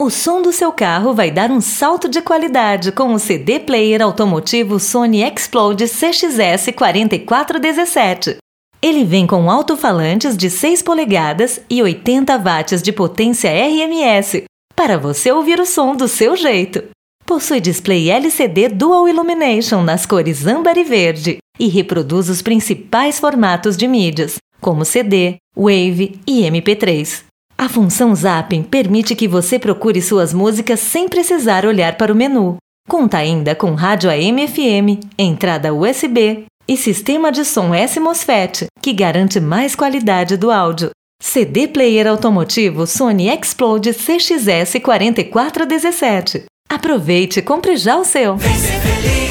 O som do seu carro vai dar um salto de qualidade com o CD player automotivo Sony Explode CXS 4417. Ele vem com alto-falantes de 6 polegadas e 80 watts de potência RMS, para você ouvir o som do seu jeito. Possui display LCD Dual Illumination nas cores âmbar e verde e reproduz os principais formatos de mídias, como CD, Wave e MP3. A função Zapping permite que você procure suas músicas sem precisar olhar para o menu. Conta ainda com rádio AM/FM, entrada USB e sistema de som S-MOSFET, que garante mais qualidade do áudio. CD player automotivo Sony Explode CXS 4417. Aproveite e compre já o seu! Vem ser feliz.